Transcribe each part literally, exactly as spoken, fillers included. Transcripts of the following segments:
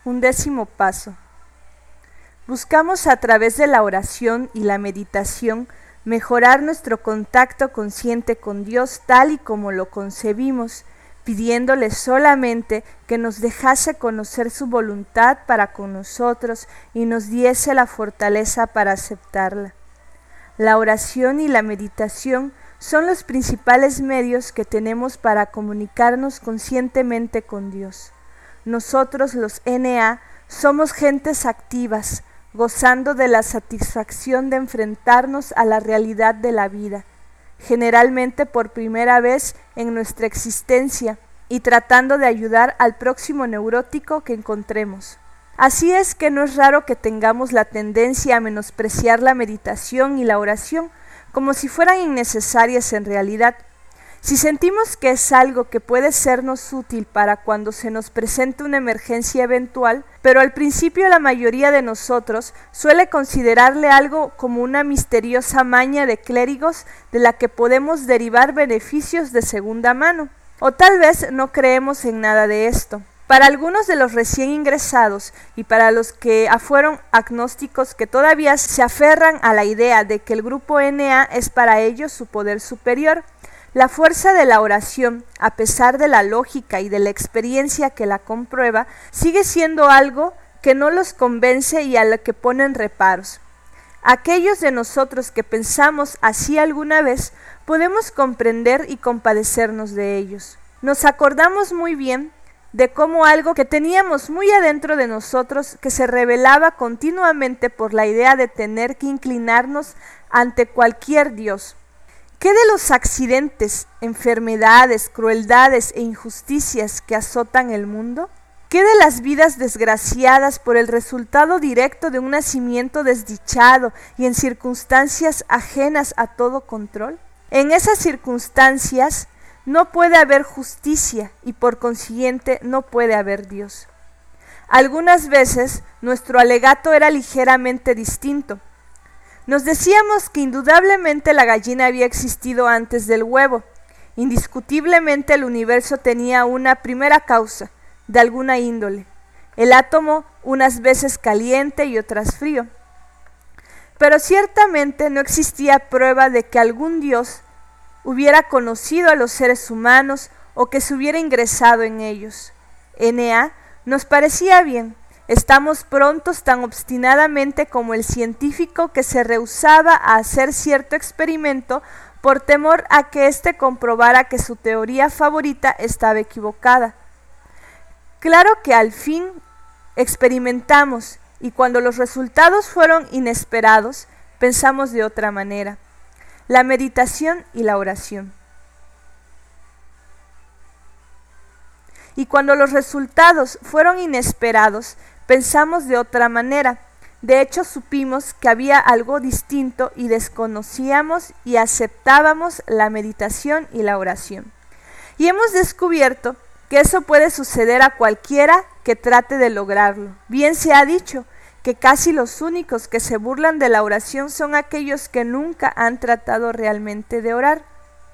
Un décimo paso. Buscamos a través de la oración y la meditación mejorar nuestro contacto consciente con Dios tal y como lo concebimos, pidiéndole solamente que nos dejase conocer su voluntad para con nosotros y nos diese la fortaleza para aceptarla. La oración y la meditación son los principales medios que tenemos para comunicarnos conscientemente con Dios. Nosotros, los N A, somos gentes activas, gozando de la satisfacción de enfrentarnos a la realidad de la vida, generalmente por primera vez en nuestra existencia, y tratando de ayudar al próximo neurótico que encontremos. Así es que no es raro que tengamos la tendencia a menospreciar la meditación y la oración, como si fueran innecesarias en realidad. Si sentimos que es algo que puede sernos útil para cuando se nos presente una emergencia eventual, pero al principio la mayoría de nosotros suele considerarle algo como una misteriosa maña de clérigos de la que podemos derivar beneficios de segunda mano. O tal vez no creemos en nada de esto. Para algunos de los recién ingresados y para los que fueron agnósticos que todavía se aferran a la idea de que el grupo N A es para ellos su poder superior, la fuerza de la oración, a pesar de la lógica y de la experiencia que la comprueba, sigue siendo algo que no los convence y a lo que ponen reparos. Aquellos de nosotros que pensamos así alguna vez, podemos comprender y compadecernos de ellos. Nos acordamos muy bien de cómo algo que teníamos muy adentro de nosotros, que se revelaba continuamente por la idea de tener que inclinarnos ante cualquier Dios. ¿Qué de los accidentes, enfermedades, crueldades e injusticias que azotan el mundo? ¿Qué de las vidas desgraciadas por el resultado directo de un nacimiento desdichado y en circunstancias ajenas a todo control? En esas circunstancias no puede haber justicia y por consiguiente no puede haber Dios. Algunas veces nuestro alegato era ligeramente distinto. Nos decíamos que indudablemente la gallina había existido antes del huevo. Indiscutiblemente el universo tenía una primera causa, de alguna índole. El átomo unas veces caliente y otras frío. Pero ciertamente no existía prueba de que algún Dios hubiera conocido a los seres humanos o que se hubiera ingresado en ellos. N A nos parecía bien. Estamos prontos tan obstinadamente como el científico que se rehusaba a hacer cierto experimento por temor a que éste comprobara que su teoría favorita estaba equivocada. Claro que al fin experimentamos y cuando los resultados fueron inesperados, pensamos de otra manera. La meditación y la oración. Y cuando los resultados fueron inesperados, pensamos de otra manera. De hecho, supimos que había algo distinto y desconocíamos y aceptábamos la meditación y la oración. Y hemos descubierto que eso puede suceder a cualquiera que trate de lograrlo. Bien se ha dicho que casi los únicos que se burlan de la oración son aquellos que nunca han tratado realmente de orar.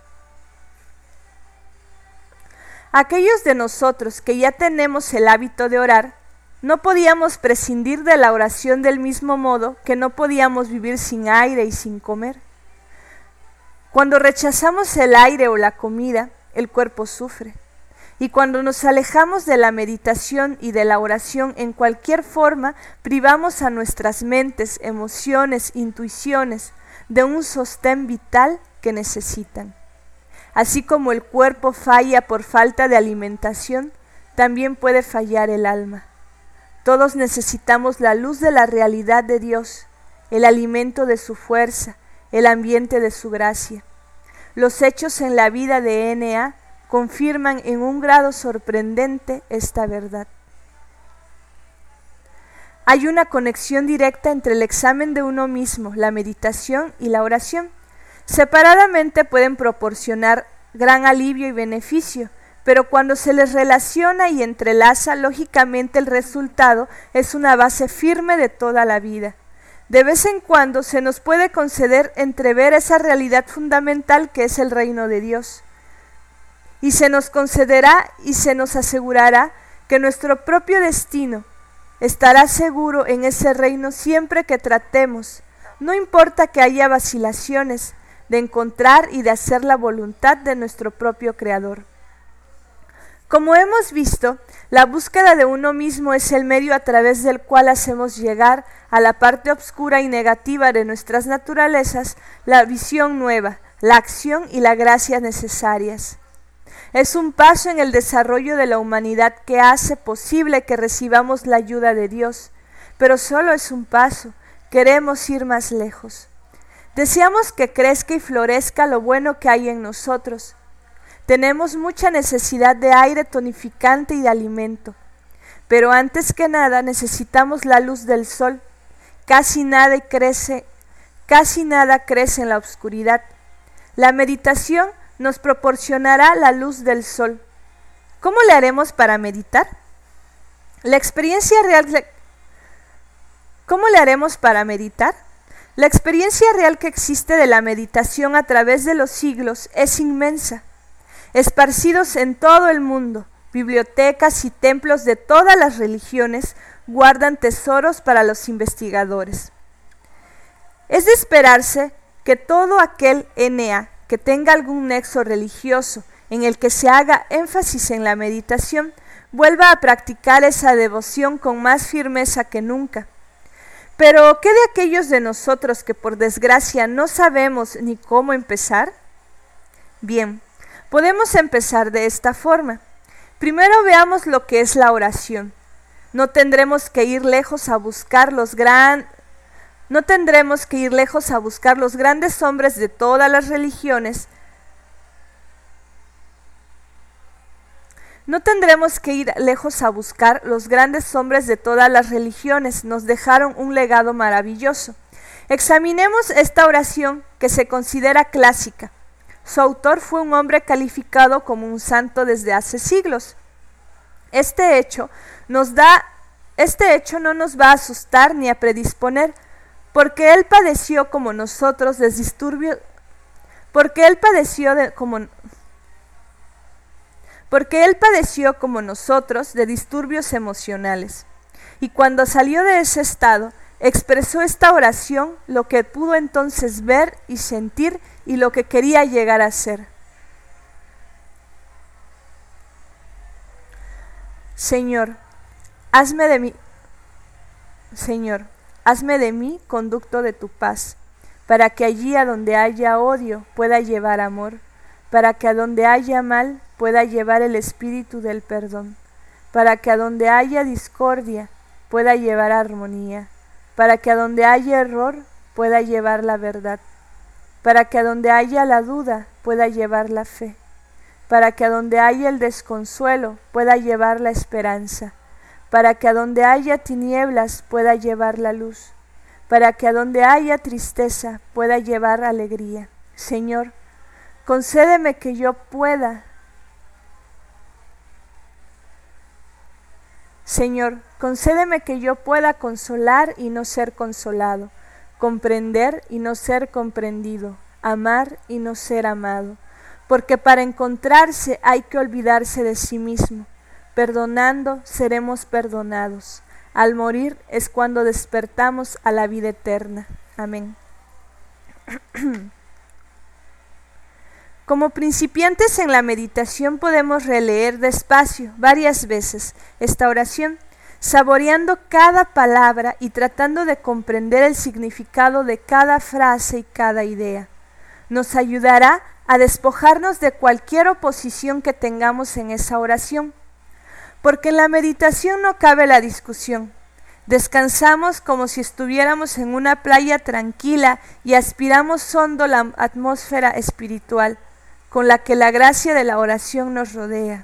Aquellos de nosotros que ya tenemos el hábito de orar, no podíamos prescindir de la oración del mismo modo que no podíamos vivir sin aire y sin comer. Cuando rechazamos el aire o la comida, el cuerpo sufre. Y cuando nos alejamos de la meditación y de la oración en cualquier forma, privamos a nuestras mentes, emociones, intuiciones de un sostén vital que necesitan. Así como el cuerpo falla por falta de alimentación, también puede fallar el alma. Todos necesitamos la luz de la realidad de Dios, el alimento de su fuerza, el ambiente de su gracia. Los hechos en la vida de N A confirman en un grado sorprendente esta verdad. Hay una conexión directa entre el examen de uno mismo, la meditación y la oración. Separadamente pueden proporcionar gran alivio y beneficio, pero cuando se les relaciona y entrelaza, lógicamente el resultado es una base firme de toda la vida. De vez en cuando se nos puede conceder entrever esa realidad fundamental que es el reino de Dios. Y se nos concederá y se nos asegurará que nuestro propio destino, estará seguro en ese reino siempre que tratemos, no importa que haya vacilaciones, de encontrar y de hacer la voluntad de nuestro propio Creador. Como hemos visto, la búsqueda de uno mismo es el medio a través del cual hacemos llegar a la parte oscura y negativa de nuestras naturalezas la visión nueva, la acción y la gracia necesarias. Es un paso en el desarrollo de la humanidad que hace posible que recibamos la ayuda de Dios, pero solo es un paso, queremos ir más lejos. Deseamos que crezca y florezca lo bueno que hay en nosotros. Tenemos mucha necesidad de aire tonificante y de alimento, pero antes que nada necesitamos la luz del sol. Casi nada crece, casi nada crece en la oscuridad. La meditación nos proporcionará la luz del sol. ¿Cómo le haremos para meditar? La experiencia real, ¿cómo le haremos para meditar? La experiencia real que existe de la meditación a través de los siglos es inmensa. Esparcidos en todo el mundo, bibliotecas y templos de todas las religiones guardan tesoros para los investigadores. Es de esperarse que todo aquel N A que tenga algún nexo religioso en el que se haga énfasis en la meditación, vuelva a practicar esa devoción con más firmeza que nunca. Pero, ¿qué de aquellos de nosotros que por desgracia no sabemos ni cómo empezar? Bien, podemos empezar de esta forma. Primero veamos lo que es la oración. No tendremos que ir lejos a buscar los gran... No tendremos que ir lejos a buscar los grandes hombres de todas las religiones. No tendremos que ir lejos a buscar los grandes hombres de todas las religiones. Nos dejaron un legado maravilloso. Examinemos esta oración que se considera clásica. Su autor fue un hombre calificado como un santo desde hace siglos. Este hecho nos da, este hecho no nos va a asustar ni a predisponer, porque él padeció como nosotros de disturbios, porque él padeció de, como, porque él padeció como nosotros de disturbios emocionales. Y cuando salió de ese estado, expresó esta oración, lo que pudo entonces ver y sentir y lo que quería llegar a ser. Señor, hazme de mí, Señor, hazme de mí conducto de tu paz, para que allí a donde haya odio pueda llevar amor, para que a donde haya mal pueda llevar el espíritu del perdón, para que a donde haya discordia pueda llevar armonía, para que a donde haya error pueda llevar la verdad, para que a donde haya la duda pueda llevar la fe, para que a donde haya el desconsuelo pueda llevar la esperanza, para que a donde haya tinieblas pueda llevar la luz, para que a donde haya tristeza pueda llevar alegría. Señor, concédeme que yo pueda, Señor, concédeme que yo pueda consolar y no ser consolado, comprender y no ser comprendido, amar y no ser amado, porque para encontrarse hay que olvidarse de sí mismo. Perdonando seremos perdonados. Al morir es cuando despertamos a la vida eterna. Amén. Como principiantes en la meditación podemos releer despacio varias veces esta oración, saboreando cada palabra y tratando de comprender el significado de cada frase y cada idea. Nos ayudará a despojarnos de cualquier oposición que tengamos en esa oración. Porque en la meditación no cabe la discusión. Descansamos como si estuviéramos en una playa tranquila y aspiramos hondo la atmósfera espiritual con la que la gracia de la oración nos rodea.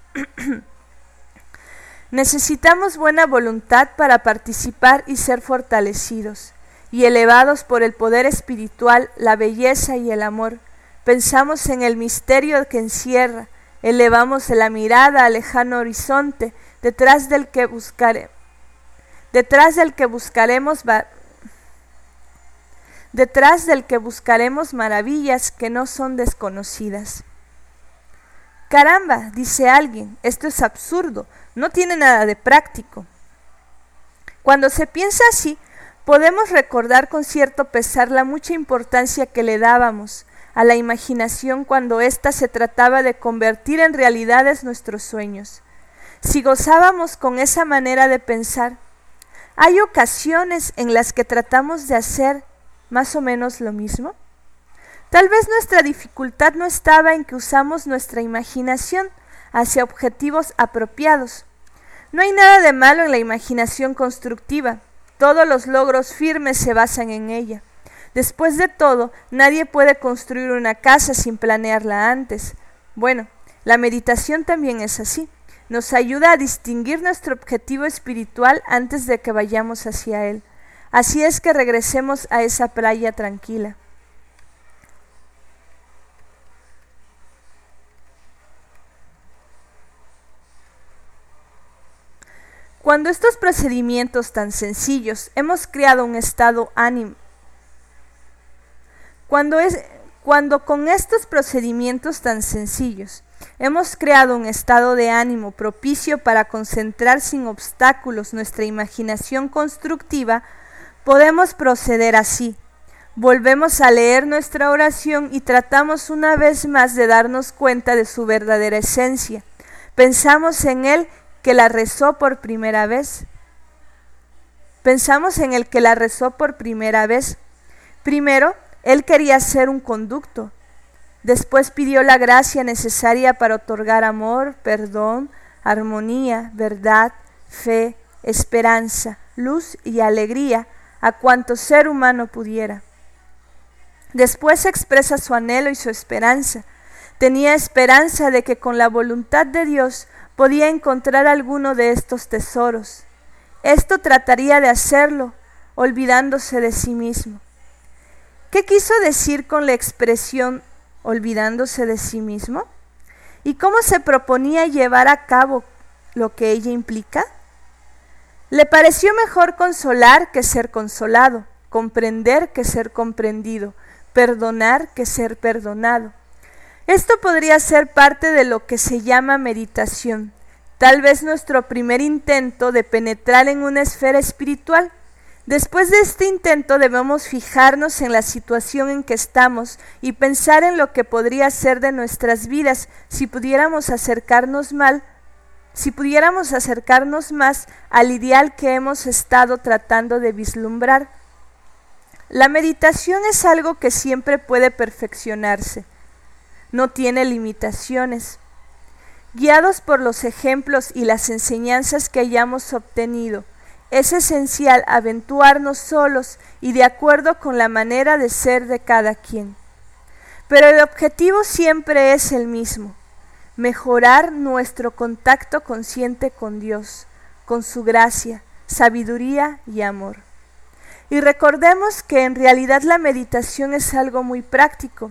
Necesitamos buena voluntad para participar y ser fortalecidos, y elevados por el poder espiritual, la belleza y el amor. Pensamos en el misterio que encierra, elevamos la mirada al lejano horizonte, detrás del que buscare, detrás del que buscaremos detrás del que buscaremos maravillas que no son desconocidas. Caramba, dice alguien, esto es absurdo, no tiene nada de práctico. Cuando se piensa así, podemos recordar con cierto pesar la mucha importancia que le dábamos a la imaginación cuando ésta se trataba de convertir en realidades nuestros sueños. Si gozábamos con esa manera de pensar, ¿hay ocasiones en las que tratamos de hacer más o menos lo mismo? Tal vez nuestra dificultad no estaba en que usamos nuestra imaginación hacia objetivos apropiados. No hay nada de malo en la imaginación constructiva. Todos los logros firmes se basan en ella. Después de todo, nadie puede construir una casa sin planearla antes. Bueno, la meditación también es así. Nos ayuda a distinguir nuestro objetivo espiritual antes de que vayamos hacia él. Así es que regresemos a esa playa tranquila. Cuando estos procedimientos tan sencillos hemos creado un estado ánimo, cuando, es, cuando con estos procedimientos tan sencillos hemos creado un estado de ánimo propicio para concentrar sin obstáculos nuestra imaginación constructiva, podemos proceder así. Volvemos a leer nuestra oración y tratamos una vez más de darnos cuenta de su verdadera esencia. Pensamos en él que la rezó por primera vez. Pensamos en el que la rezó por primera vez. Primero, él quería ser un conducto. Después pidió la gracia necesaria para otorgar amor, perdón, armonía, verdad, fe, esperanza, luz y alegría a cuanto ser humano pudiera. Después expresa su anhelo y su esperanza. Tenía esperanza de que con la voluntad de Dios podía encontrar alguno de estos tesoros. Esto trataría de hacerlo, olvidándose de sí mismo. ¿Qué quiso decir con la expresión olvidándose de sí mismo? ¿Y cómo se proponía llevar a cabo lo que ella implica? Le pareció mejor consolar que ser consolado, comprender que ser comprendido, perdonar que ser perdonado. Esto podría ser parte de lo que se llama meditación, tal vez nuestro primer intento de penetrar en una esfera espiritual. Después de este intento debemos fijarnos en la situación en que estamos y pensar en lo que podría ser de nuestras vidas si pudiéramos acercarnos mal, si pudiéramos acercarnos más al ideal que hemos estado tratando de vislumbrar. La meditación es algo que siempre puede perfeccionarse. No tiene limitaciones. Guiados por los ejemplos y las enseñanzas que hayamos obtenido, es esencial aventurarnos solos y de acuerdo con la manera de ser de cada quien. Pero el objetivo siempre es el mismo: mejorar nuestro contacto consciente con Dios, con su gracia, sabiduría y amor. Y recordemos que en realidad la meditación es algo muy práctico.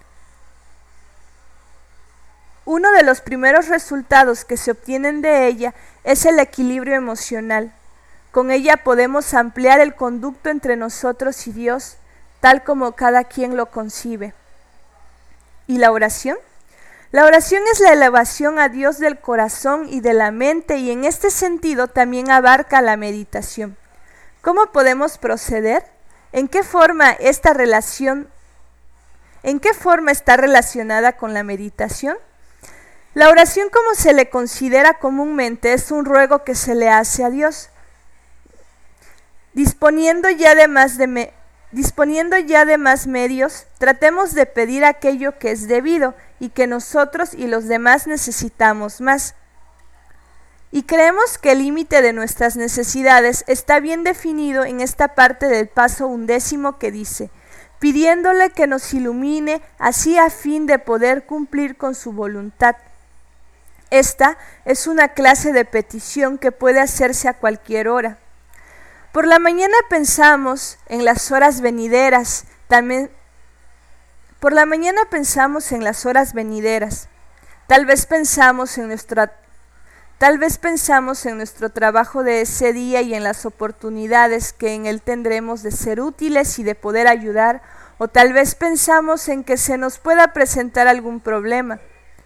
Uno de los primeros resultados que se obtienen de ella es el equilibrio emocional. Con ella podemos ampliar el conducto entre nosotros y Dios, tal como cada quien lo concibe. ¿Y la oración? La oración es la elevación a Dios del corazón y de la mente, y en este sentido también abarca la meditación. ¿Cómo podemos proceder? ¿En qué forma esta relación, en qué forma está relacionada con la meditación? La oración, como se le considera comúnmente, es un ruego que se le hace a Dios. Disponiendo ya de más, de me, disponiendo ya de más medios, tratemos de pedir aquello que es debido y que nosotros y los demás necesitamos más. Y creemos que el límite de nuestras necesidades está bien definido en esta parte del paso undécimo que dice: pidiéndole que nos ilumine así a fin de poder cumplir con su voluntad. Esta es una clase de petición que puede hacerse a cualquier hora. Por la mañana pensamos en las horas venideras, también por la mañana pensamos en las horas venideras. Tal vez pensamos en nuestra Tal vez pensamos en nuestro trabajo de ese día y en las oportunidades que en él tendremos de ser útiles y de poder ayudar, o tal vez pensamos en que se nos pueda presentar algún problema.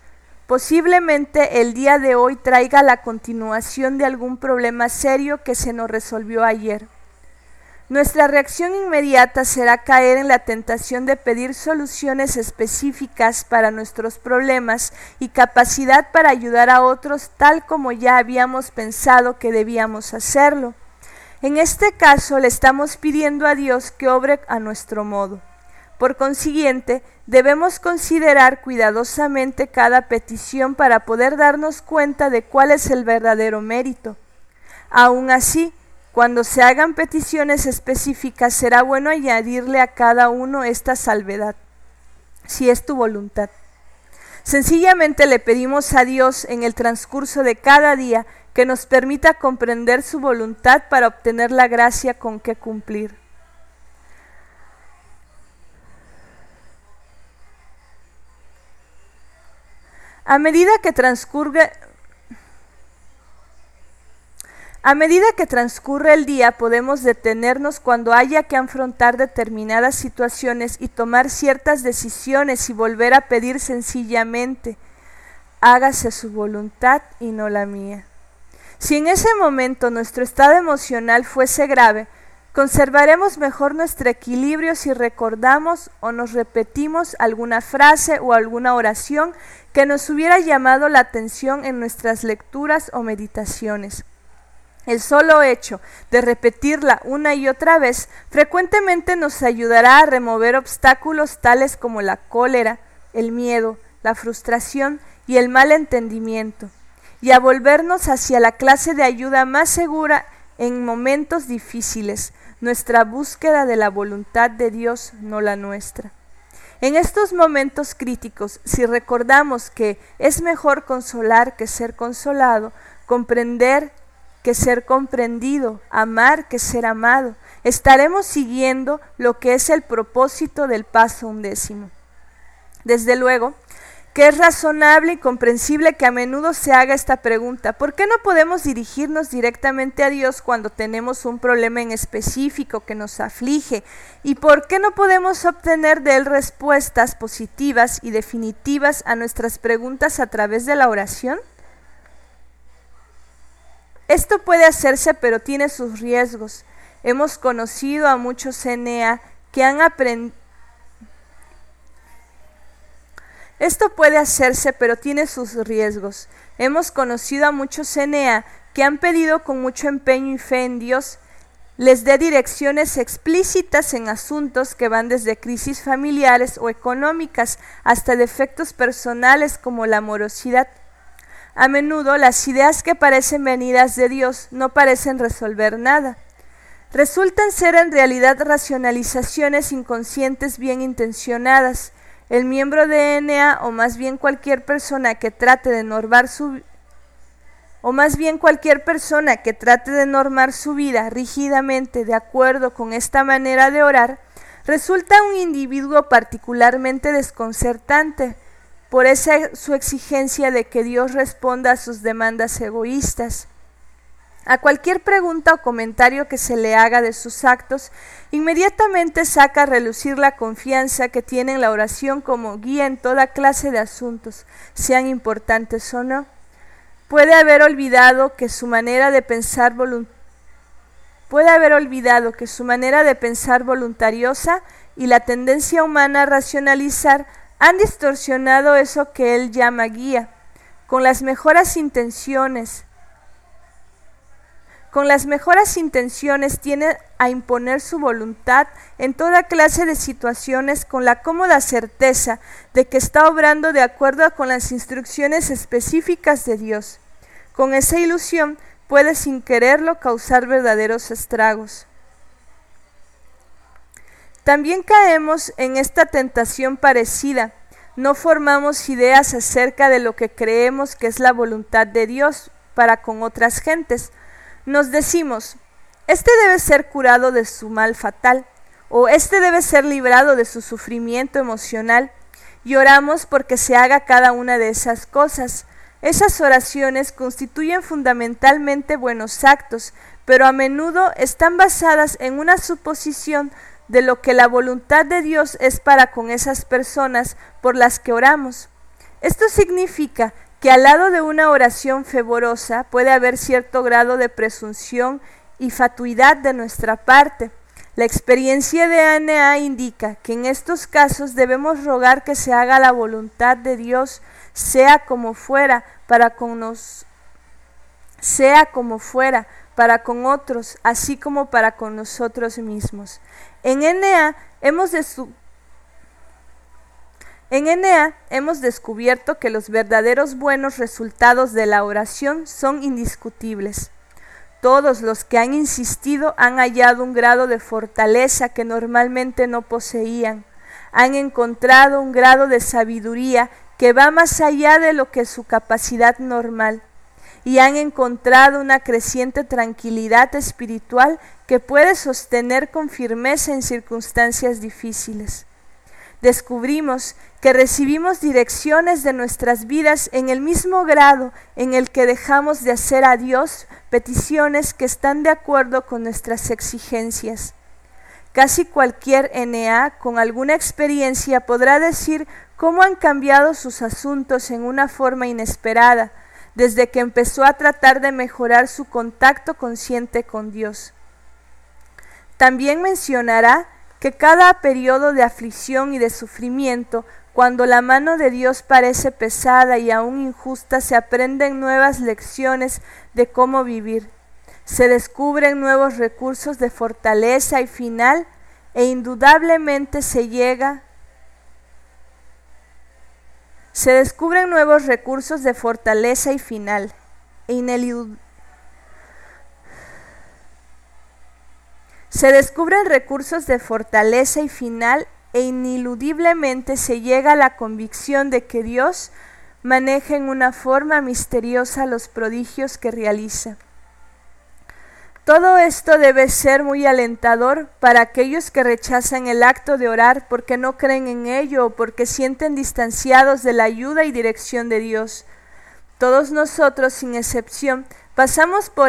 Posiblemente el día de hoy traiga la continuación de algún problema serio que se nos resolvió ayer. Nuestra reacción inmediata será caer en la tentación de pedir soluciones específicas para nuestros problemas y capacidad para ayudar a otros tal como ya habíamos pensado que debíamos hacerlo. En este caso le estamos pidiendo a Dios que obre a nuestro modo. Por consiguiente, debemos considerar cuidadosamente cada petición para poder darnos cuenta de cuál es el verdadero mérito. Aún así, cuando se hagan peticiones específicas, será bueno añadirle a cada uno esta salvedad, si es tu voluntad. Sencillamente le pedimos a Dios en el transcurso de cada día que nos permita comprender su voluntad para obtener la gracia con que cumplir. A medida que transcurre A medida que transcurre el día, podemos detenernos cuando haya que afrontar determinadas situaciones y tomar ciertas decisiones y volver a pedir sencillamente, hágase su voluntad y no la mía. Si en ese momento nuestro estado emocional fuese grave, conservaremos mejor nuestro equilibrio si recordamos o nos repetimos alguna frase o alguna oración que nos hubiera llamado la atención en nuestras lecturas o meditaciones. El solo hecho de repetirla una y otra vez frecuentemente nos ayudará a remover obstáculos tales como la cólera, el miedo, la frustración y el mal entendimiento, y a volvernos hacia la clase de ayuda más segura en momentos difíciles, nuestra búsqueda de la voluntad de Dios, no la nuestra. En estos momentos críticos, si recordamos que es mejor consolar que ser consolado, comprender que ser comprendido, amar que ser amado, estaremos siguiendo lo que es el propósito del paso undécimo. Desde luego, que es razonable y comprensible que a menudo se haga esta pregunta: ¿por qué no podemos dirigirnos directamente a Dios cuando tenemos un problema en específico que nos aflige? ¿Y por qué no podemos obtener de Él respuestas positivas y definitivas a nuestras preguntas a través de la oración? Esto puede hacerse, pero tiene sus riesgos. Hemos conocido a muchos N A que han aprendido Esto puede hacerse, pero tiene sus riesgos. Hemos conocido a muchos N A que han pedido con mucho empeño y fe en Dios les dé direcciones explícitas en asuntos que van desde crisis familiares o económicas hasta defectos personales como la morosidad. A menudo las ideas que parecen venidas de Dios no parecen resolver nada. Resultan ser en realidad racionalizaciones inconscientes bien intencionadas. El miembro de N A, o más bien cualquier persona que trate de normar su o más bien cualquier persona que trate de normar su vida rígidamente de acuerdo con esta manera de orar, resulta un individuo particularmente desconcertante por esa su exigencia de que Dios responda a sus demandas egoístas. A cualquier pregunta o comentario que se le haga de sus actos, inmediatamente saca a relucir la confianza que tiene en la oración como guía en toda clase de asuntos, sean importantes o no. Puede haber olvidado que su manera de pensar volunt- puede haber olvidado que su manera de pensar voluntariosa y la tendencia humana a racionalizar han distorsionado eso que él llama guía, con las mejores intenciones. Con las mejores intenciones tiene a imponer su voluntad en toda clase de situaciones con la cómoda certeza de que está obrando de acuerdo con las instrucciones específicas de Dios. Con esa ilusión puede sin quererlo causar verdaderos estragos. También caemos en esta tentación parecida. No formamos ideas acerca de lo que creemos que es la voluntad de Dios para con otras gentes. Nos decimos, este debe ser curado de su mal fatal, o este debe ser librado de su sufrimiento emocional, y oramos porque se haga cada una de esas cosas. Esas oraciones constituyen fundamentalmente buenos actos, pero a menudo están basadas en una suposición de lo que la voluntad de Dios es para con esas personas por las que oramos. Esto significa que al lado de una oración fervorosa puede haber cierto grado de presunción y fatuidad de nuestra parte. La experiencia de N A indica que en estos casos debemos rogar que se haga la voluntad de Dios, sea como fuera, para con nos, sea como fuera, para con otros, así como para con nosotros mismos. En N A hemos de su En N A hemos descubierto que los verdaderos buenos resultados de la oración son indiscutibles. Todos los que han insistido han hallado un grado de fortaleza que normalmente no poseían. Han encontrado un grado de sabiduría que va más allá de lo que es su capacidad normal. Y han encontrado una creciente tranquilidad espiritual que puede sostener con firmeza en circunstancias difíciles. Descubrimos que recibimos direcciones de nuestras vidas en el mismo grado en el que dejamos de hacer a Dios peticiones que están de acuerdo con nuestras exigencias. Casi cualquier N A con alguna experiencia podrá decir cómo han cambiado sus asuntos en una forma inesperada desde que empezó a tratar de mejorar su contacto consciente con Dios. También mencionará que cada periodo de aflicción y de sufrimiento, cuando la mano de Dios parece pesada y aún injusta, se aprenden nuevas lecciones de cómo vivir. Se descubren nuevos recursos de fortaleza y final, e indudablemente se llega Se descubren nuevos recursos de fortaleza y final, e ineludiblemente Se descubren recursos de fortaleza y final e ineludiblemente se llega a la convicción de que Dios maneja en una forma misteriosa los prodigios que realiza. Todo esto debe ser muy alentador para aquellos que rechazan el acto de orar porque no creen en ello o porque sienten distanciados de la ayuda y dirección de Dios. Todos nosotros, sin excepción, pasamos por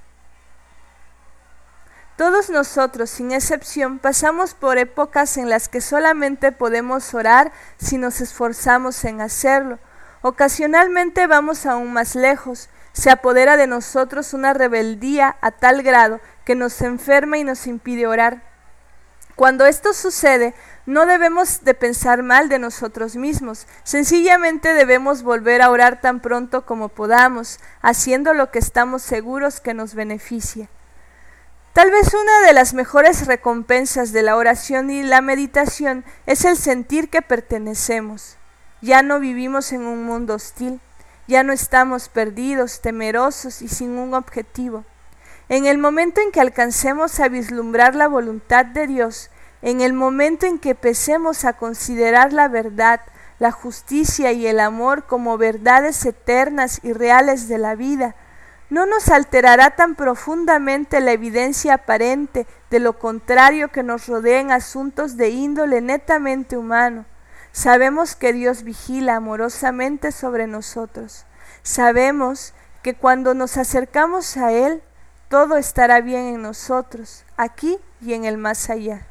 Todos nosotros, sin excepción, pasamos por épocas en las que solamente podemos orar si nos esforzamos en hacerlo. Ocasionalmente vamos aún más lejos. Se apodera de nosotros una rebeldía a tal grado que nos enferma y nos impide orar. Cuando esto sucede, no debemos de pensar mal de nosotros mismos. Sencillamente debemos volver a orar tan pronto como podamos, haciendo lo que estamos seguros que nos beneficia. Tal vez una de las mejores recompensas de la oración y la meditación es el sentir que pertenecemos. Ya no vivimos en un mundo hostil, ya no estamos perdidos, temerosos y sin un objetivo. En el momento en que alcancemos a vislumbrar la voluntad de Dios, en el momento en que empecemos a considerar la verdad, la justicia y el amor como verdades eternas y reales de la vida, no nos alterará tan profundamente la evidencia aparente de lo contrario que nos rodea en asuntos de índole netamente humano. Sabemos que Dios vigila amorosamente sobre nosotros. Sabemos que cuando nos acercamos a Él, todo estará bien en nosotros, aquí y en el más allá.